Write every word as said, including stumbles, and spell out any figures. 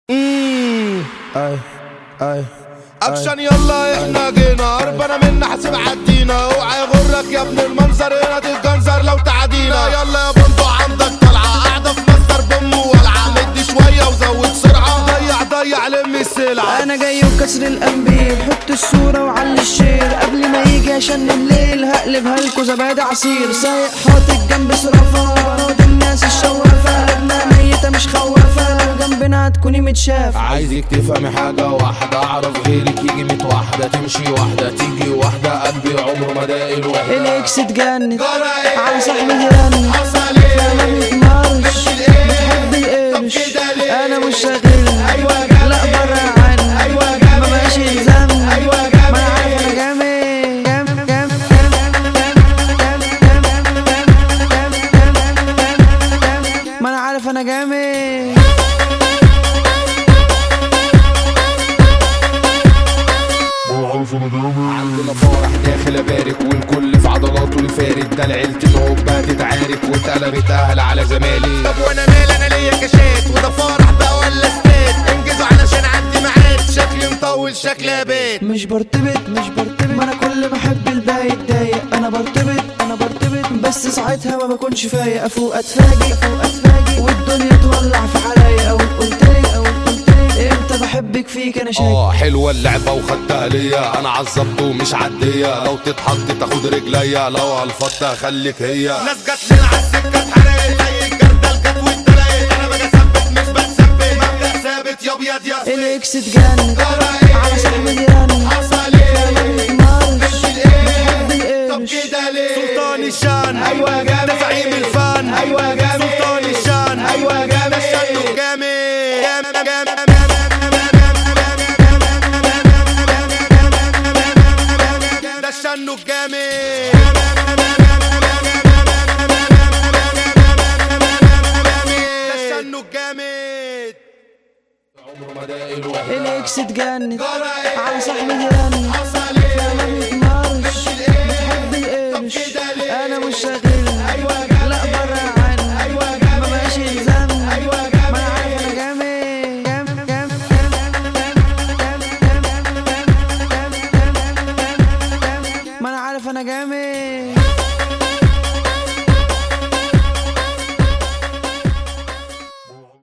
اممم اي اي اكشن يلا احنا جينا هربنا منا حاسب عدينا. اوعى يغرك يا ابن المنظر هنا تتجنزر لو تعدينا. يلا يا بندق عندك طلعه قاعده في مصدر بام ولعه. مدي شويه وزود سرعه ضيع ضيع لم السلعه. انا جاي وكسر الانبيل حط الصوره وعلي الشير قبل ما يجي عشان الليل هقلبها لكو زبادي عصير. سايق حاطط جنب صرافه براد الناس الشوافه ابنها ميته مش خوافه لو جنبنا هتكوني متشافه. عايزك تفهمي حاجة واحدة اعرف غيرك يجي ميت واحدة تمشي واحدة تيجي واحدة قلبي عمره ما داق الوحدة. الاكس اتجنن جرى على صاحبي جيران حصل ايه ما بيتمرش بتحب القرش انا مش شاغل ايوه لا برا عني ايوه ما بقاش يلزم ايوه ما انا عارف انا جامد جامد جامد ما انا عارف انا جامد. عندنا فرح داخل ابارك والكل في عضلاته يفارق. ده العيلة الهوبة تتعارك واتقلبت اهل على زمالي. طب وانا مال انا ليا كاشات وده فرح بقى ولا استاد. انجزوا علشان عندي ميعاد شكلي مطول شكلي بيت. مش برتبط مش برتبط ما انا كل ما احب الباقي يتضايق. انا برتبط انا برتبط بس ساعتها ما بكونش فايق. افوق اتفاجئ افوق اتفاجئ والدنيا تولع في حرايق. او قلتلي او قلتلي امتى بحبك فيك انا شايف. اه حلوة اللعبة وخدتها ليا انا عالظبط ومش عدية. لو تتحط تاخد رجليا لو هالفضة خليك هي. ناس جت لنا عالسكه اتحرقت زي الجردل جت واتدلقت. انا باجي اثبت مش بتثبت مبدأ ثابت يا ابيض يا اسود. الاكس اتجنن جرى على ايه صاحبي جيران حصل ايه ما بيتمرش بتشيل ايه بتحب طب القرش كده ليه. سلطان الشان ايوه جامد ده زعيم الفن ايوه جامد. سلطان الشان ايوه جامد ده شانه جامد جامد جامد ده شانه جامد. ده شانه جامد عمره ما داق الوحدة. الاكس اتجنن جرى ايه على صاحبي جيران حصل